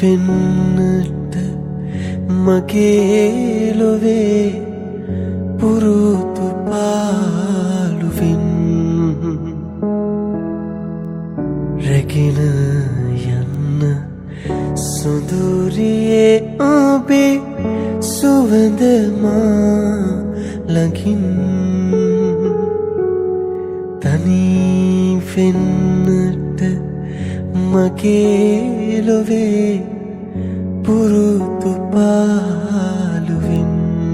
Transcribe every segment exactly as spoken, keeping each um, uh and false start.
වෙන්නට මගේ ලොවේ පුරුදු පාළුවෙන් රැගෙන යන්න සුඳුරියේ ඔබේ සුවඳ මා ළඟින් තනි වෙන්නට මගේ ලොවේ පුරුදු පාළුවෙන්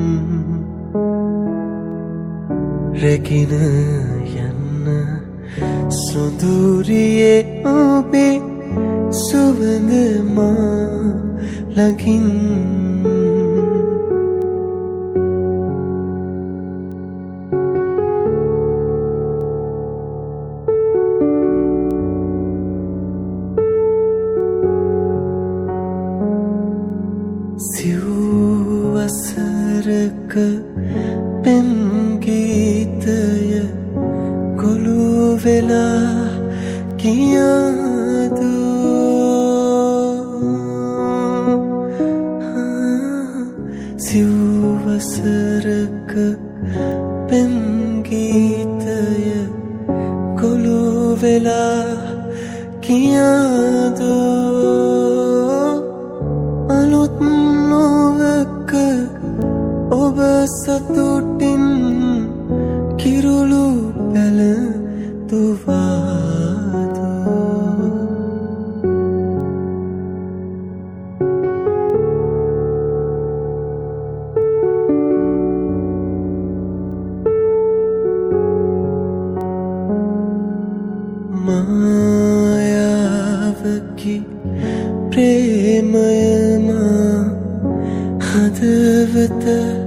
රැගෙන යන්න සුඳුරියේ ඔබේ සුවඳ මා ළඟින් සිව්වසරක පෙම් ගීතය ගොළු වෙලා කියාදු සිව්වසරක පෙම් ගීතය ගොළු වෙලා කියාදු අලුත් නොවක ඔබ සතුටින් කිරුළු පැළඳුවාදු මායාවකි ප්‍රේමය මා හදවත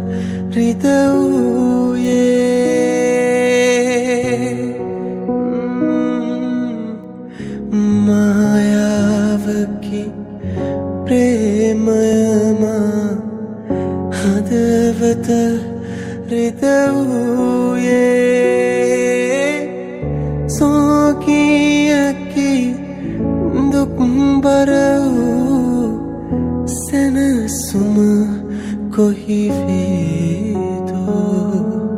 රිදවූයේ මායාවකි ප්‍රේමය මා හදවත රිදවූයේ සෝකියකි දුක්බර වූ සැනසුම කොහි වේදෝ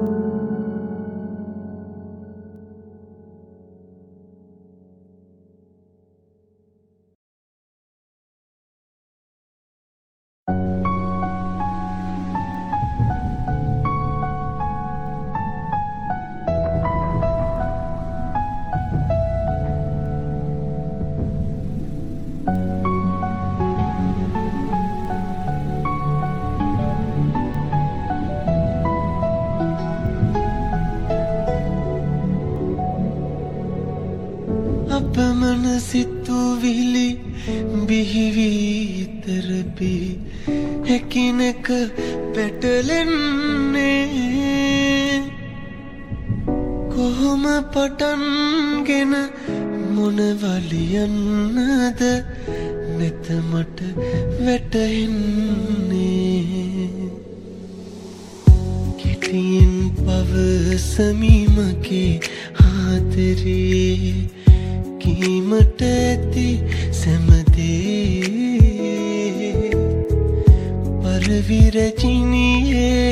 අපමණ සිතුවිලි බිහිවී තරපී එකිනෙක පැටලෙන්නේ කොහොම පටන්ගෙන මොනවලියන්නද නැත මට වැටහෙන්නේ කෙටියෙන් පවසමි මගේ ආදරේ කීමට ඇති සැමදේ පරවිරචිනියේ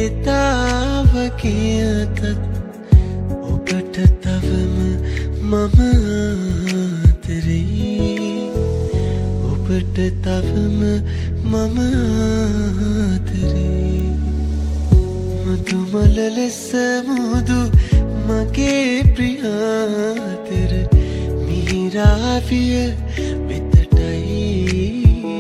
එතාවගේ අතත් ඔබට තවම මම ආදරේ ඔබට තවම මම ආදරේ මధుමල ලෙස මුදු මගේ ප්‍රියාතර මිහිරාවිය වෙතටයි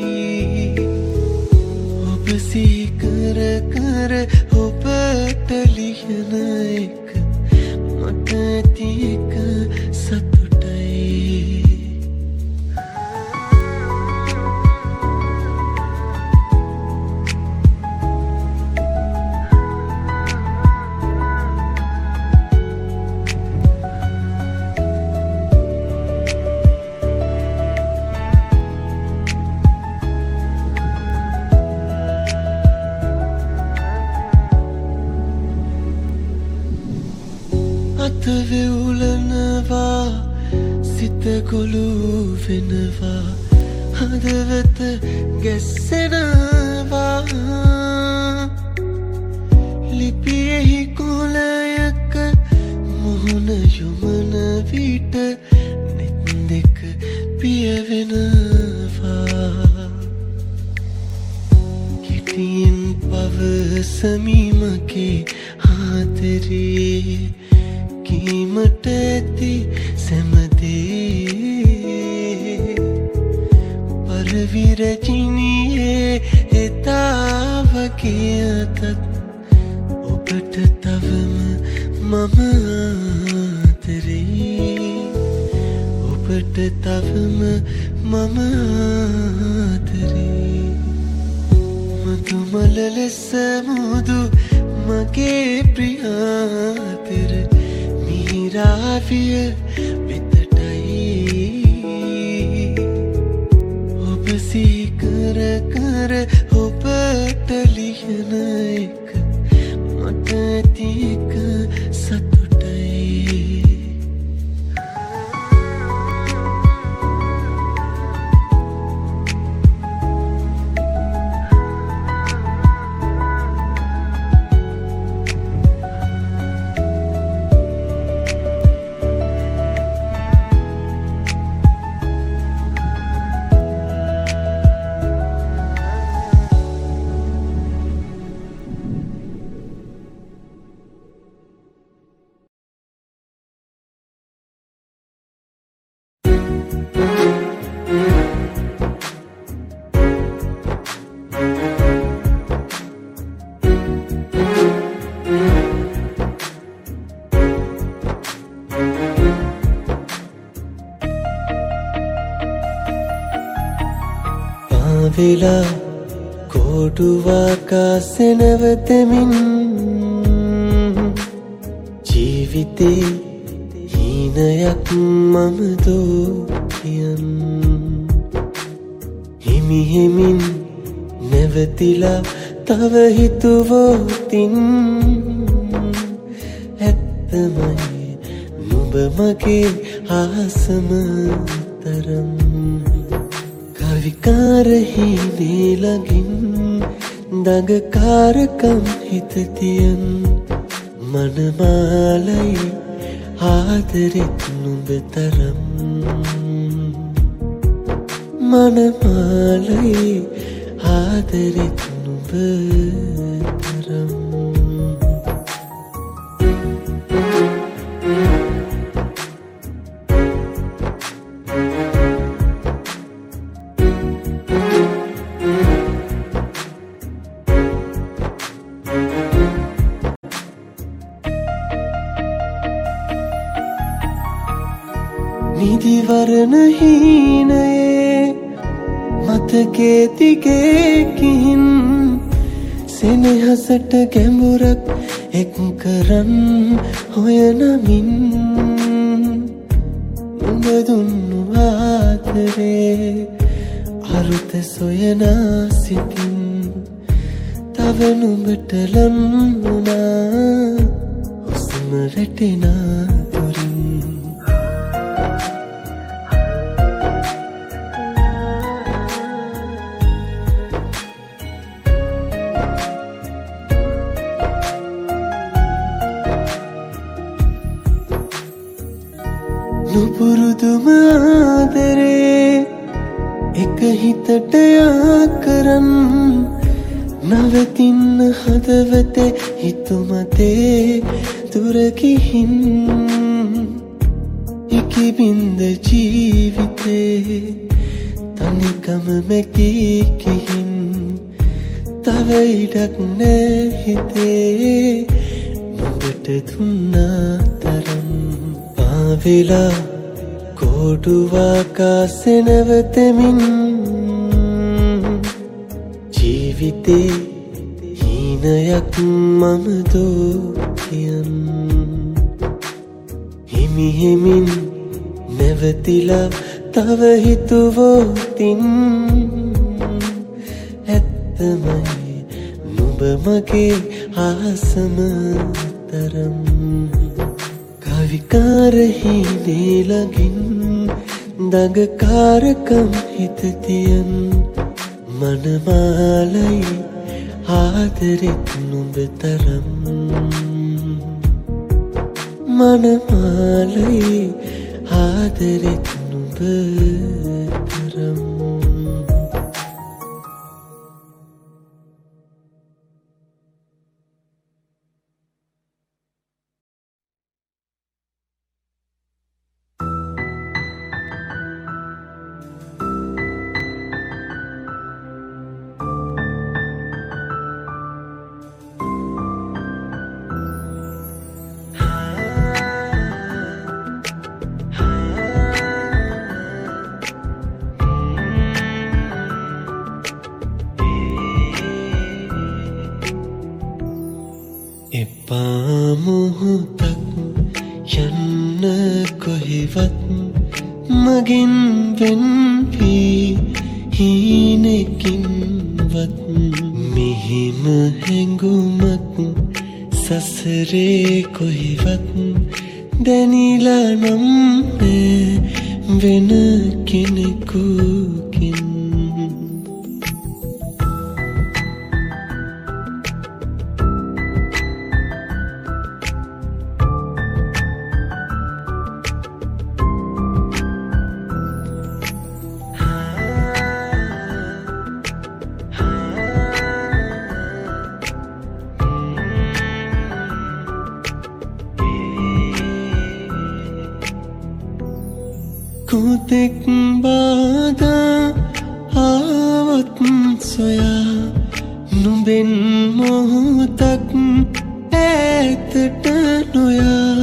ඔබ සීකර කර ඔබට ලියන එක මට ඇති එක සතුටයි අත වෙවුලනවා සිත ගොළු වෙනවා හදවත ගැස්සෙනවා ලිපියෙහි කොලයක මුහුණ යොමන විට නෙත් දෙක පියවෙනවා කිටියෙන් පවසමීමගේ ආදරේ කීමට ඇති සැමදේ පරවිරචිනියේ එතා වගේ අතත් ඔබට තවම මම ආදරේ ඔබට තවම මම ආදරේ මතුමල ලෙස මුදු මගේ ප්‍රියාතර මිහිරාවිය වෙතටයි ඔබ සීකර කර ඔබට ලියන එක මට ඇති එක සතුටයි වෙලා කොටුවාකා සෙනවතමින් ජීවිතේ හීනයක් මම දෝකියන් හිමි හිමින් නැවතිලා තව හිතුවෝතින් ඇත්තමයි නුඹ මගේ ආසම තරම් විකාරහීනේ ළඟින් දඟකාරකම් හිතතියන් මනමාලයි ආදරෙත් නුඹ තරම් මනමාලයි ආදරෙත් නුඹ තරම් නිදිවරණ හීනයේ මතකේ තිගේකින් සෙනෙහසට ගැඹුරක් එක් කරන් හොයනමින් නුඹ දුන්නු ආදරේ අරුත සොයනා සිතින් තව නුඹට ලං වුණා හුස්ම වැටෙනා දුරින් නුපුරුදුම ආදරේ එක හිතට යා කරන් නවතින්න හදවතේ හිතුමතේ දුර ගිහින් ඉකිබින්ද ජීවිතේ තනිකම මැකී ගිහින් තව ඉඩක් නෑ හිතේ නුඹට දුන්නා තරම් වෙලා කොටුවාකා සෙනවතමින් ජීවිතේ හීනයක් මම දෝකියන් හිමි හිමින් නැවතිලා තව හිතුවෝතින් ඇත්තමයි නුඹ මගේ ආසම තරම් විකාරහීනේ ළඟින් දඟකාරකම් හිත තියන් මනමාලයි ආදරෙත් නුඹ තරම් මනමාලයි ආදරෙත් නුඹ තරම් පාමුහුතක් යන්න කොහෙවත් මගින් වෙන් වී හීනකින්වත් මෙහිම හැඟුමක් සසරේ කොහෙවත් දැනිලා නම් වෙන කෙනෙකුකින් කුතෙක් බාදා ආවත් සොයා නුඹෙන් මොහොතක් ඈතට නොයා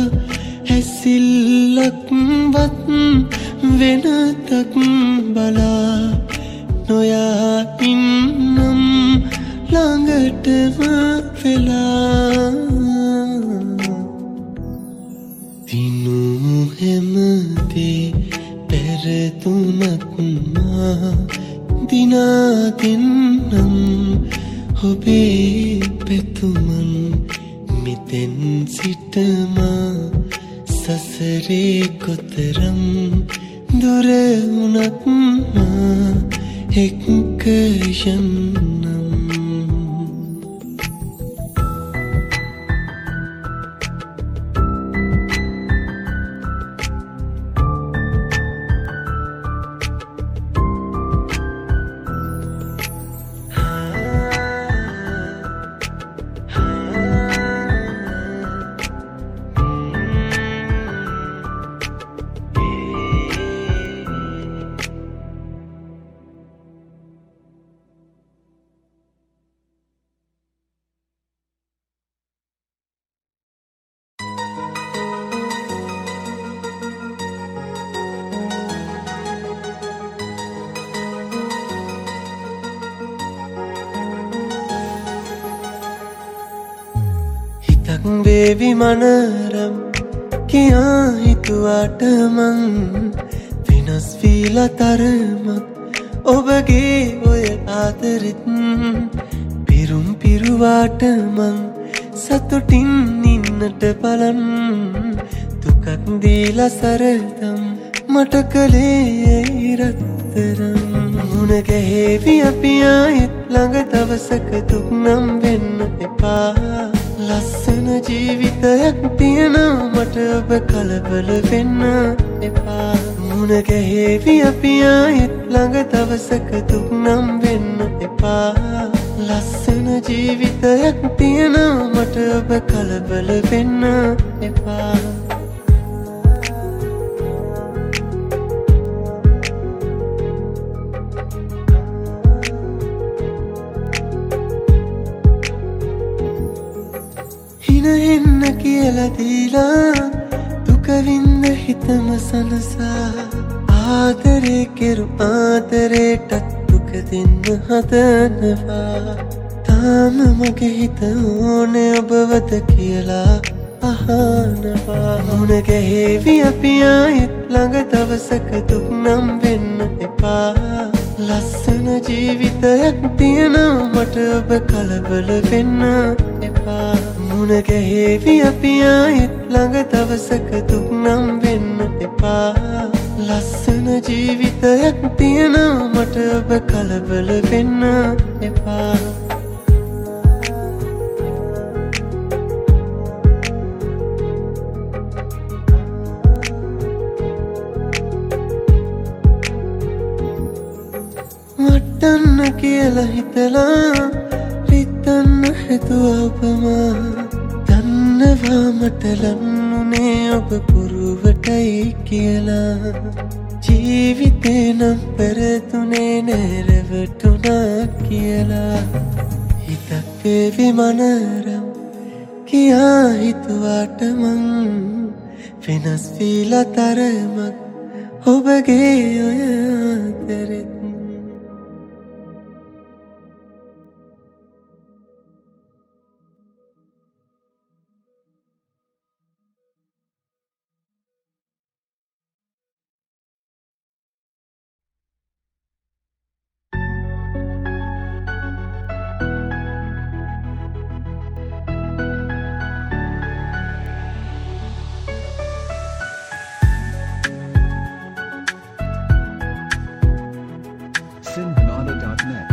හැසිල්ලක්වත් වෙනතක් බලා නොයා ඉන්නම් ළඟටම වෙලා දිනු හැමදේ පැරතුනත් මා දිනා දෙන්නම් ඔබේ පැතුමන් මෙතෙන් සිටමා සසරේ කොතරම් දුර වුණත් මා එක්ක යන්නම් බේවි මනරම් කියා හිතුවට මං වෙනස් වීලා තරමක් ඔබගේ ඔය ආදරෙත් පිරුම් පිරුවාට මං සතුටින් ඉන්නට බලන් දුකක් දීලා සරදම් මට කලේ ඉරතරම් මුණ ගැහෙවි අපි ආයෙත් ළඟ දවසක දුක් නම් වෙන්න එපා ලස්සන ජීවිතයක් තියෙනවා මට ඔබ කලබල වෙන්න එපා මුණ ගැහෙවි අපි ආයෙත් ළඟ දවසක දුක් නම් වෙන්න එපා ලස්සන ජීවිතයක් තියෙනවා මට ඔබ කලබල වෙන්න එපා එන්න කියලා දීලා දුක විඳ හිතම සනසා ආදරේ කෙරු ආදරේටත් දුක දෙන්න හදනවා තාම මගේ හිත ඕනේ ඔබවද කියලා අහනවා මුණ ගැහෙවි අපි ආයෙත් ළඟ දවසක දුක් නම් වෙන්න එපා ලස්සන ජීවිතයක් තියෙනවා මට ඔබ කලබල වෙන්න එපා මුණ ගැහෙවි අපි ආයෙත් ළඟ දවසක දුක් නම් වෙන්න එපා ලස්සන ජීවිතයක් තියෙනවා මට ඔබ කලබල වෙන්න එපා වටන්න කියලා හිතලා රිත්තන්න හිතුවා ඔබමා දන්නවා මට ලන්නුනේ ඔබ පුරුවටයි කියලා ජීවිතේ නම් පෙරතුනේ නෑ රැවටුණා කියලා හිතක් වේවි මනරම් කියා හිතුවාට මං වෙනස් වීලා තරමක් ඔබගේ ඔය අතරෙත් Sinmada dot net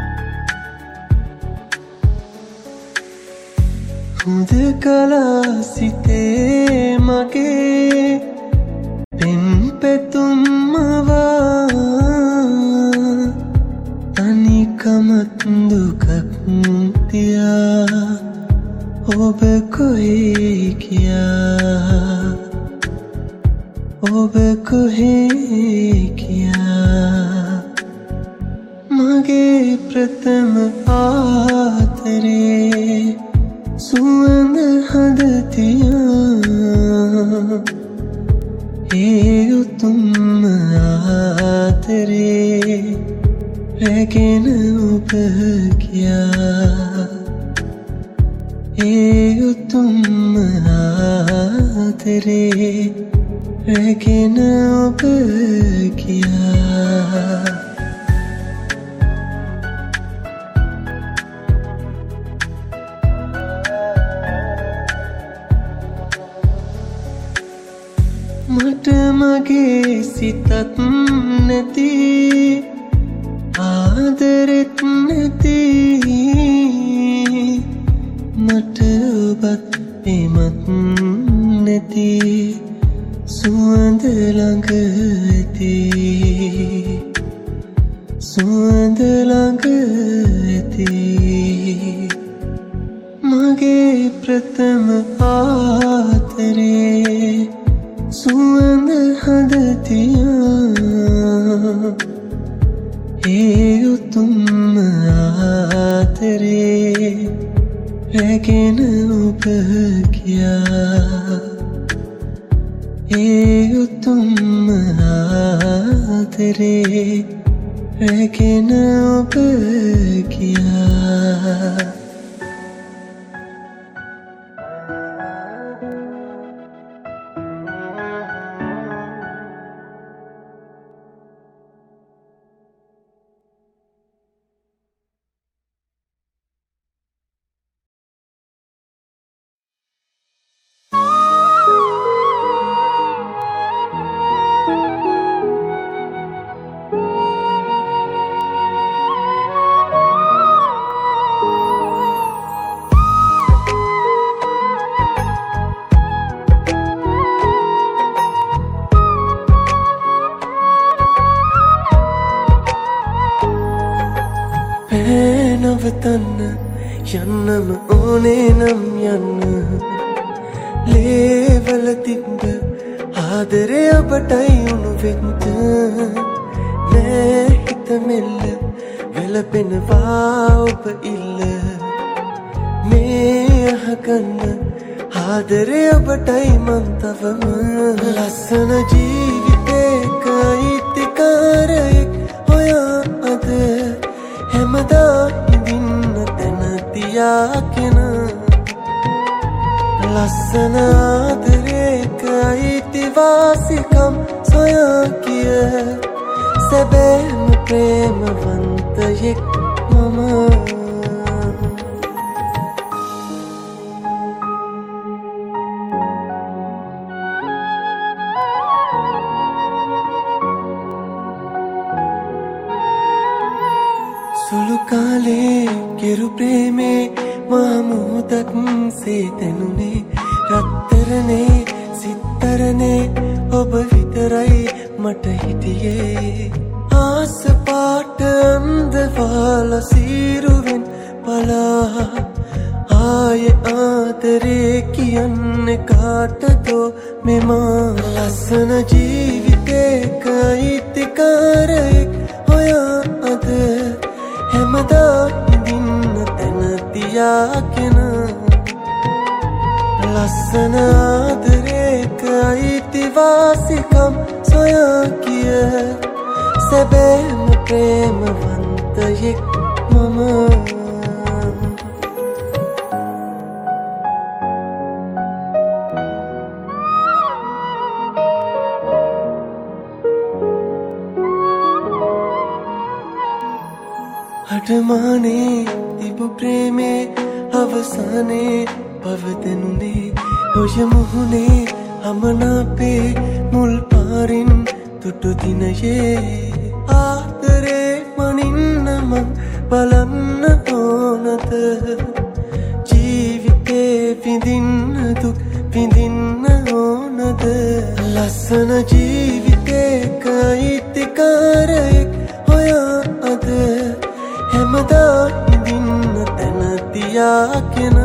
හුදකලා සිතේ මගේ පෙන් පෙතුම්මවා තනිකමත් දුකක් තියා ඔබ කොහේ ගියා ඔබ කොහේ ගියා මගේ ප්‍රථම ආදරේ සුවඳ හදතියා ඒ උතුම් ආදරේ රැගෙන ඔබ ගියා ඒ උතුම් ආදරේ රැගෙන ඔබ ගියා මට මගේ සිතත් නැති ආදරෙත් නැති මට ඔබත් එමත් නැති සුවඳ ළඟ ඇති සුවඳ ළඟ ඇති මගේ ප්‍රථම ආදරේ සුවඳ හදතියා ඒ උතුම් ආදරේ රැගෙන ඔබ ගියා ඒ උතුම් ආදරේ රැගෙන ඔබ ගියා නවතන්න යන්නම ඕනේ නම් යන්න ලේවල තිබ්බ ආදරේ ඔබටයි උණු වෙන්න නෑ හිත මෙල්ල වැළපෙනවා ඔබ ඉල්ල මේ අහගන්න ආදරේ ඔබටයි මං තවම ලස්සන ජීවිතේක අයිතිකාරයෙක් හොයා අද හැමදා ඉඳින්න තැන තියාගෙන ලස්සන ආදරේක අයිතිවාසිකම් සොයා කිය සැබෑම ප්‍රේමවන්තයෙක් මම හිමාලේ කෙරු ප්‍රේමේ මහමුහුදක් සේ තැනුනේ රත්තරනේ සිත්තරනේ ඔබ විතරයි මට හිටියේ ආස පාට අන්දවාල සීරුවෙන් පලා ආය ආදරේ කියන්නේ කාටදෝ මෙමා ලස්සන ජීවිතේක අයිතිකාරයෙක් හොයා අද හැමදා ඉඳින්න තැන තියාගෙන ලස්සන ආදරේක අයිතිවාසිකම් සොයා කිය සැබෑම ප්‍රේමවන්තයෙක් මම අඩමානේ තිබු ප්‍රේමේ අවසානේ පවතනුනේ ඔය මුහුණේ අමනාපේ මුල් පාරින් තුටු දිනයේ ආදරේ මනින්න මං බලන්න ඕනද ජීවිතේ විඳින්න දුක් විඳින්න ඕනද ලස්සන ජීවිතේක අයිතිකාරයෙක් හොයා අද හැමදා ඉඳින්න තැන තියාගෙන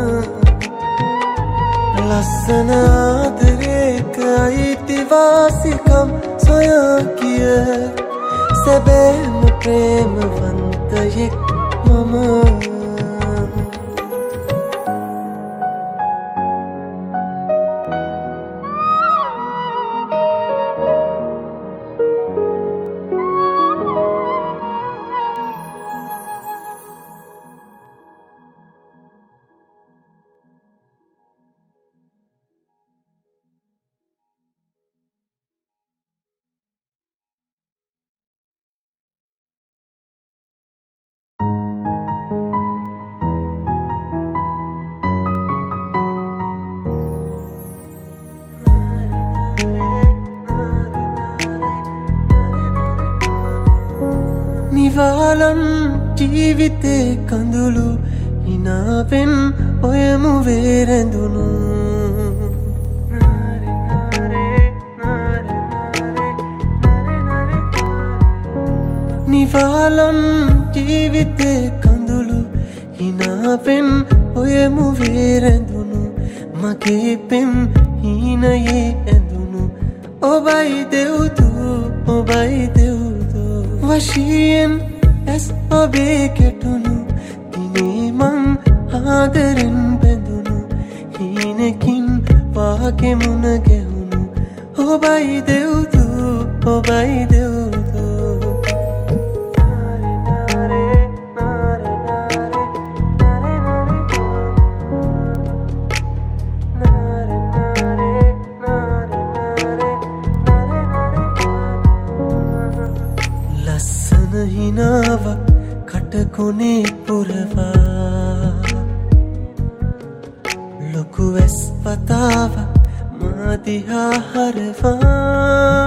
ලස්සන ආදරේක අයිතිවාසිකම් සොයා කිය සැබෑම ප්‍රේමවන්තයෙක් මම නිවාලන් ජීවිතේ කඳුළු හිනාවෙන් ඔයමු වේරැඳුණු නිවාලන් ජීවිතේ කඳුළු හිනාවෙන් ඔයමු වේරැඳුණු මගේ පෙම් හීනයේ ඇඳුණු ඔබයි දෙව්දු ඔබයි දෙව්දු වශයෙන් ඇස් ඔබේ කෙටුණු දිනේ මං ආදරෙන් බැඳුණු හීනකින් වාගේ මුණ ගැහුණු ඔබයි දෙව්දු ඔබයි දෙව්දු හිනාව කටකොනේ පුරවා ලොකු වැස් වතාව මාදිහා හරවා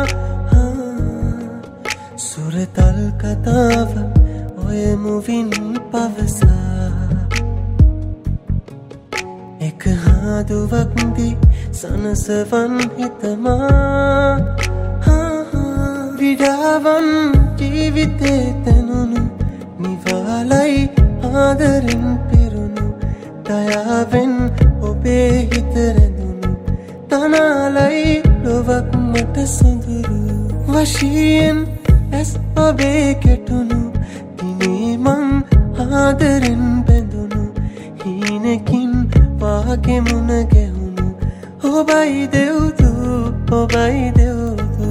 සුරතල් කතාව ඔය මුවින් පවසා එක හාදුවක් දී සනසවන් හිතමා විඩාවන් ජීවිතේ තැනුණු නිවාලයි ආදරෙන් පිරුණු දයාවෙන් ඔබේ හිත රැඳුණු තනාලයි ලොවක් මට සොඳුරු වශයෙන් ඇස් ඔබේ කෙටුණු දිනේ මං ආදරෙන් බැඳුණු හීනකින් වාගේ මුණ ගැහුණු ඔබයි දෙව්දු ඔබයි දෙව්දු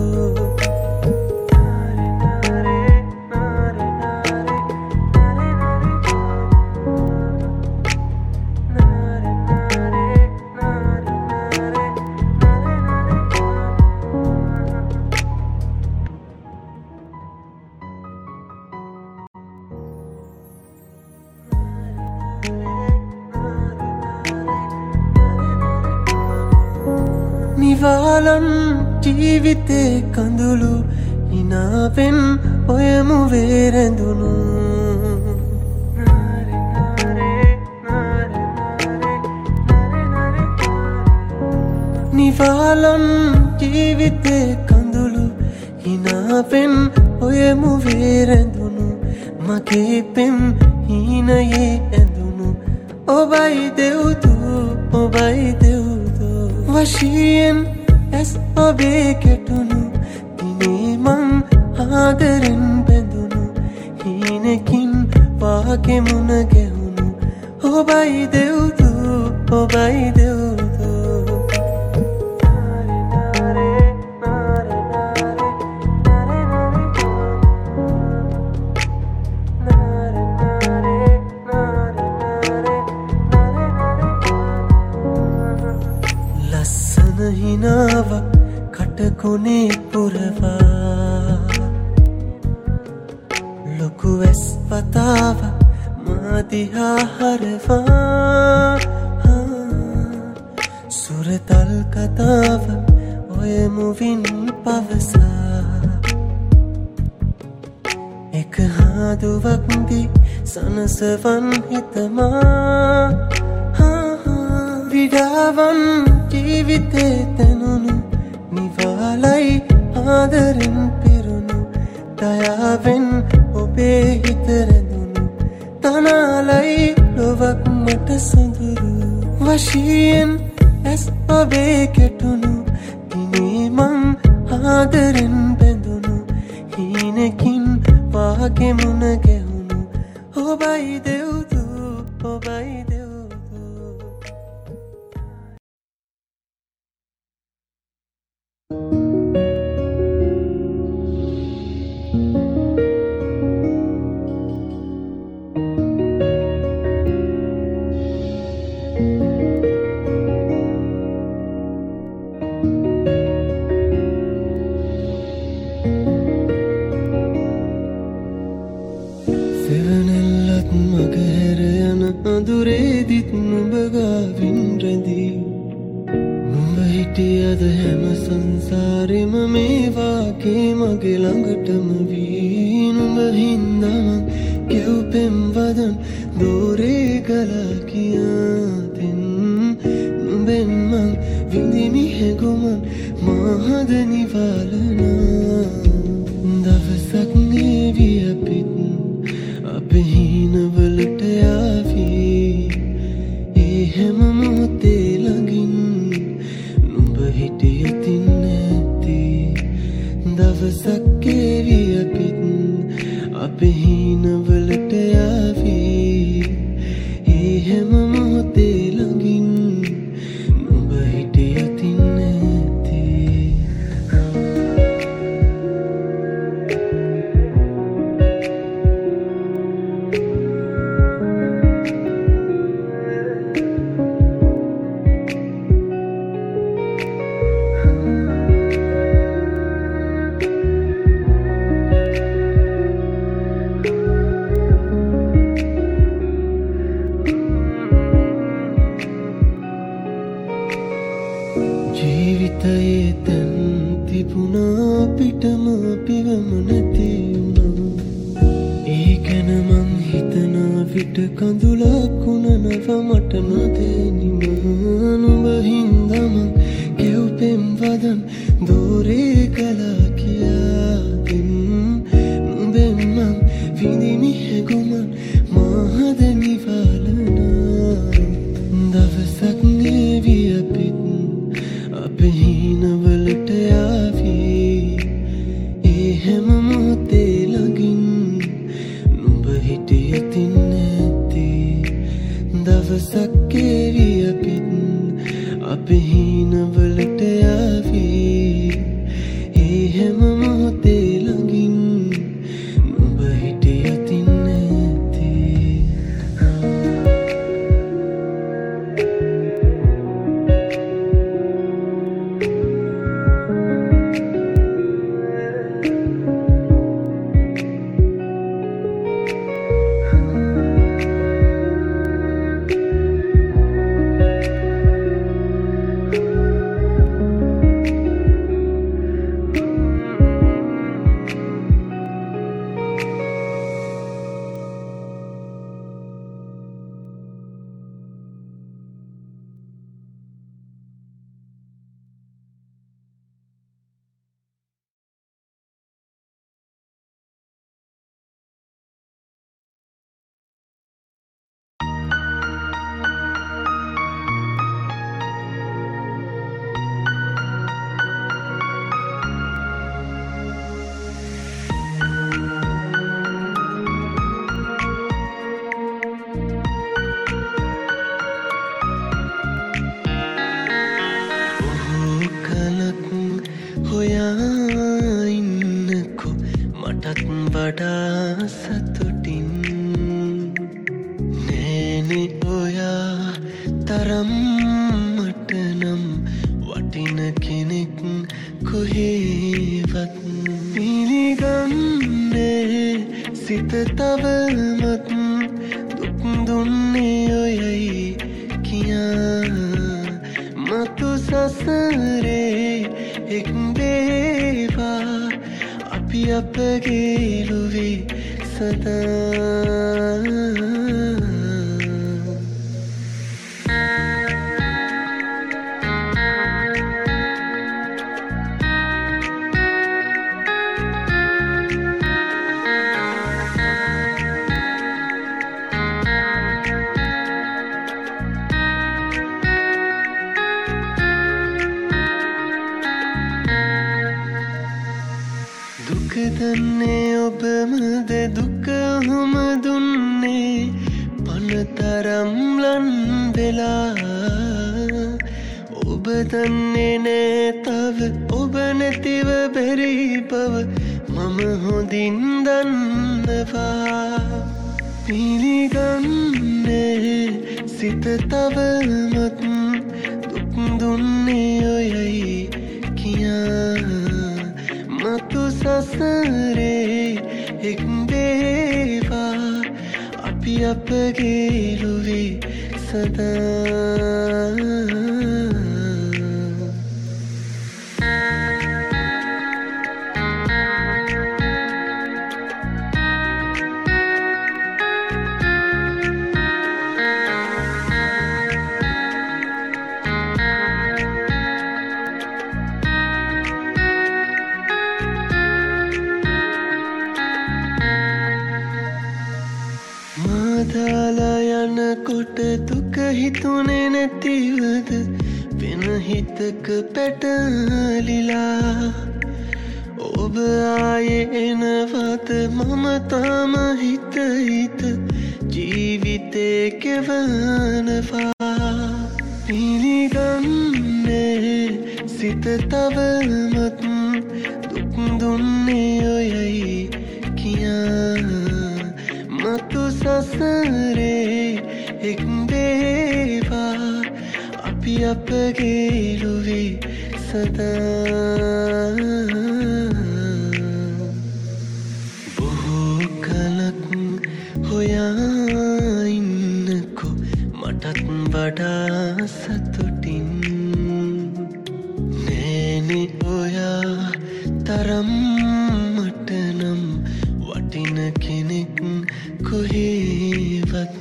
නිවාලන් ජීවිතේ කඳුළු හිනාවෙන් ඔයමු වේරැඳුණු නිවාලන් ජීවිතේ කඳුළු හිනාවෙන් ඔයමු වේරැඳුණු මගේ පෙම් හීනයේ ඇඳුණු ඔබයි දෙව්දු ඔබයි දෙව්දු වශයෙන් ඇස් ඔබේ කෙටුණු දිනේ මං ආදරෙන් බැඳුණු හීනකින් වාගේ මුණ ගැහුණු ඔබයි දෙව්දු ඔබයි දෙව්දු හිනාවක් කටකොනේ පුරවා ලොකු ඇස් වතාවක් මා දිහා හරවා සුරතල් කතාවක් ඔය මුවින් පවසා එක හාදුවක් දී සනසවන් හිතමා විඩාවන් ජීවිතේ තැනුණු නිවාලයි ආදරෙන් පිරුණු දයාවෙන් ඔබේ හිත රැඳුණු තනාලයි ලොවක් මට සොඳුරු වශයෙන් ඇස් ඔබේ කෙටුණු දිනේ මං ආදරෙන් බැඳුණු හීනකින් වාගේ මුණ ගැහුණු ඔබයි දෙව්දු ඔබයි දෙව්දු අඳුරේදිත් නුඹ ගාවින් රැඳී නුඹ හිටියද හැම සංසාරෙම මේ වාගේ මගේ ළඟටම වී නුඹ හින්දා මං කෙව් පෙම් වදන් දෝරේ ගලා කියාදෙන් නුඹෙන් මං විඳිමි හැඟුමන් මාහද නිවාලනා දවසක් නේවි අපිත් අපේ හීනවලට යාවී ඒ හැම මොහොතේ ළඟින් නුඹ හිටියතින් නැති දවසක් ඒවි අපිත් අපේ හීනවලට යාවී ඒ හැම මොහොතේ ළඟින් නුඹ හිටියතින් නැති ජීවිතයේ තැන් තිබුණා පිටම පිවම නැති වුණා ඒ ගැන මං හිතනා විට කඳුලක් වුණනව මට නොදැනිම නුඹ හින්දා මං කෙව් පෙම් වදන් දෝරේ ගලා කියාදෙන් නුඹෙන් මං විඳිමි හැඟුමන් මාහද නිවාලනා දවසක් නේවි අපිත් අපේ හීනවලට යාවී ඒ හැම මොහොතේ ළඟින් නුඹ හිටියතින් නැති දවසක් ඒවි අපිත් අපේ හීනවලට යාවී ඒ හැම මොහොතේ ළඟින් නුඹ හිටියතින් නැති නෑනේ ඔයා තරම් මට නම් වටින කෙනෙක් කොහේවත් පිළිගන්නේ සිත තවමත් දුක් දුන්නේ ඔයයි කියා මතු සසරේ එක් වේවා අපි අපගේ ලුවේ සදා දන්නේ ඔබමද දුක ඔහොම දුන්නේ පනතරම් ලන් වෙලා ඔබ දන්නේ නෑ තව ඔබ නැතිව බැරි බව මම හොඳින් දන්නවා පිළිගන්නේ සිත තවමත් දුක් දුන්නේ ඔයයි කියා මතු සසරේ එක් වේවා අපි අපගේ ලුවේ සදා කොට දුක හිතුනේ නැතිවද වෙන හිතක පැටලිලා ඔබ ආයේ එනවද මම තාම හිත හිත ජීවිතේ කෙවනවා පිළිගන්නේ සිත තවමත් දුක් දුන්නේ ඔයයි කියා මතු සසරේ එක් වේවා අපි අපගේ ලුවේ සදා බොහෝ කලක් හොයා ඉන්නකො මටත් වඩා සතුටින් නෑනේ ඔයා තරම් මට නම් වටින කෙනෙක් කොහේවත්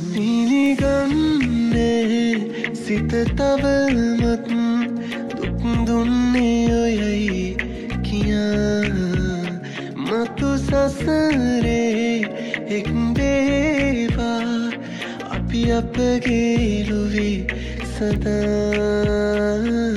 පිළිගන්නේ සිත තවමත් දුක් දුන්නේ ඔයයි කියා මතු සසරේ එක් වේවා අපි අපගේ ලුවේ සදා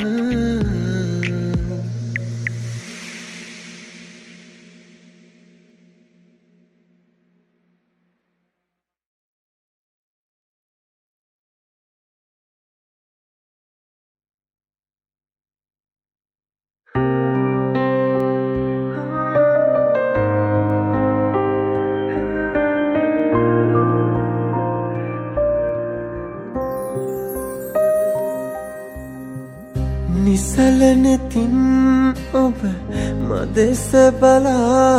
නිසලනතින් ඔබ මදෙස බලා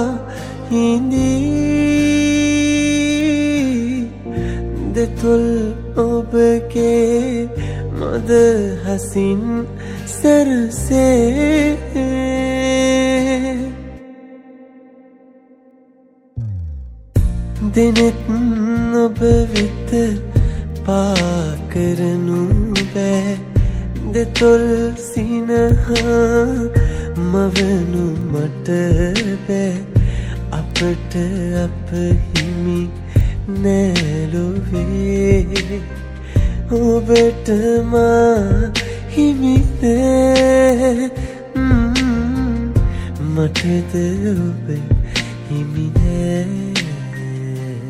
හිඳී දෙතුල් ඔබගේ මද හසින් සැරසේ දෙනෙත් ඔබ වෙත පාකරනු බෑ දෙතොල් සිනහා මවනු මට බෑ අපට අප හිමි නෑලොවේ ඔබට මා හිමිද මටද ඔබ හිමි නෑ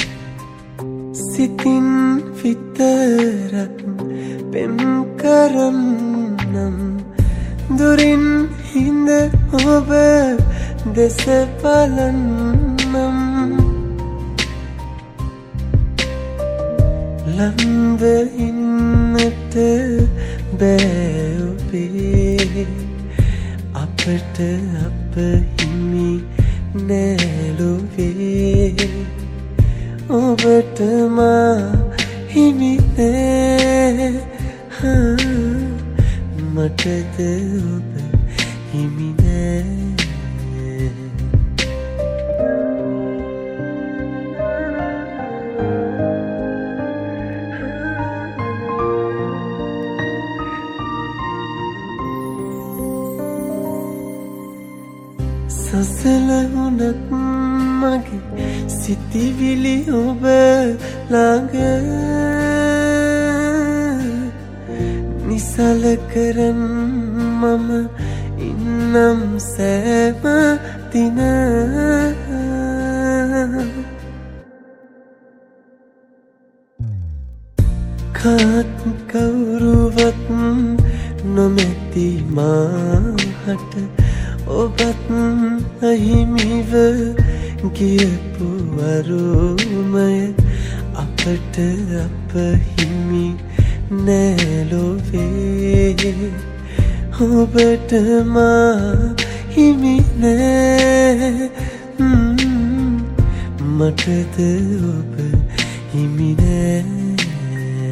සිතින් විතරක් පෙම් කරන්නම් දුරින් හිඳ ඔබ දෙස බලන්නම් ළඟ ඉන්නට බෑ ඔබේ අපට අප හිමි නෑලොවේ ඔබට මා හිමි නෑ මටද ඔබ හිමි නෑ සසලහුණක් මගේ සිතිවිලි ඔබ ළඟ නිසල කරන් මම ඉන්නම් සෑම දින කාත් කවුරුවත් නොමැති මාහට ඔබත් අහිමිව ගියපු අරුමය අපට අප හිමි නෑලොවේ ඔබට මා හිමි නෑ මටද ඔබ හිමි නෑ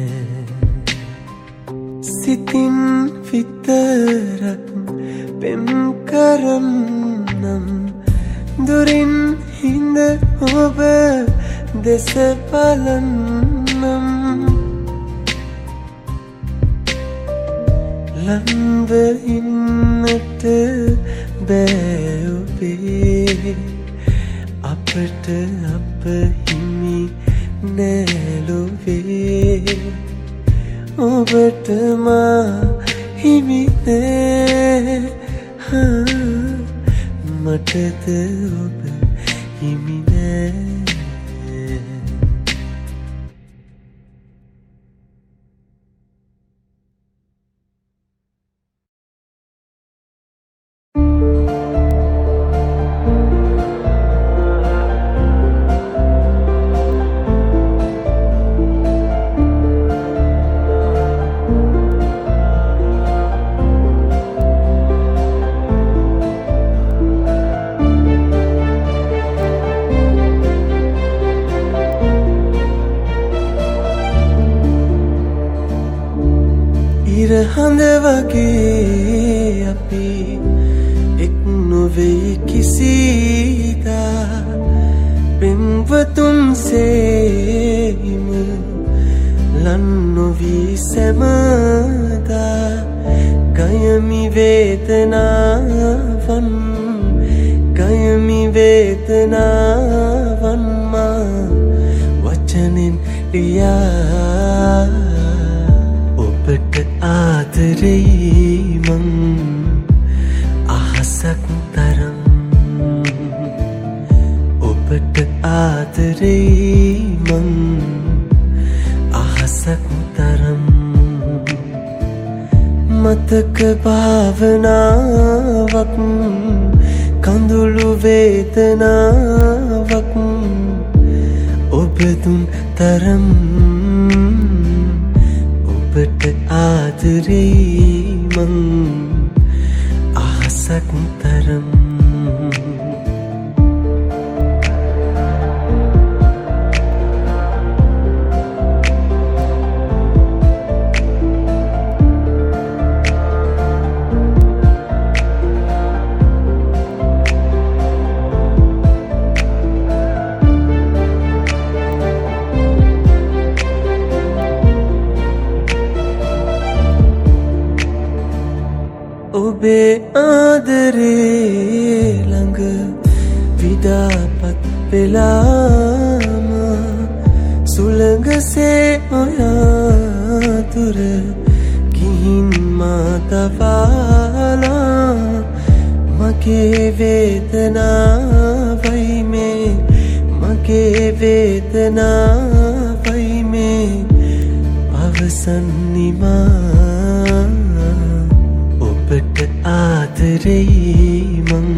සිතින් විතරක් පෙම් කරන්නම් දුරින් හිඳ ඔබ දෙස බලන්නම් ළඟ ඉන්නට බෑ ඔබේ අපට අප හිමි නෑලොවේ ඔබට මා හිමි නෑ මටද ඔබ හිමි නෑ හඳ වගේ අපි එක් නොවේ කිසිදා පෙම්වතුන් සේහිමු ලන් නොවී සැමදා ගයමි වේදනාවන් ගයමි වේදනාවන් මා වචනෙන් ලියා ඔබට ආදරෙයි මං අහසක් තරම් ඔබට ආදරෙයි මං අහසක් තරම් මතක භාවනාවක් කඳුළු වේදනාවක් ඔබ දුන් තරම් ඔබට ආදරෙයි මං අහසක් තරම් ඔබේ ආදරේ ළඟ විදාපත් වෙලාම සුළඟසේ ඔයා දුර ගිහින් මා තවාලා මගේ වේදනාවයි මේ මගේ වේදනාවයි මේ අවසන් නිමා ඔබට ආදරෙයි මං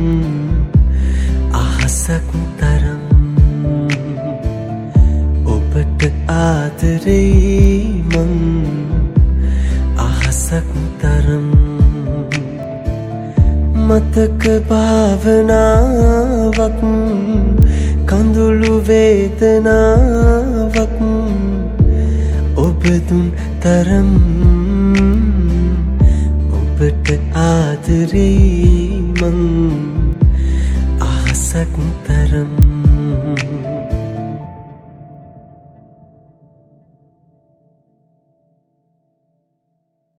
අහසක් තරම් ඔබට ආදරෙයි ආදරෙයි මං අහසක් තරම් මතක භාවනාවක් කඳුළු වේදනාවක් ඔබ දුන් තරම් ඔබට ආදරෙයි මං අහසක් තරම්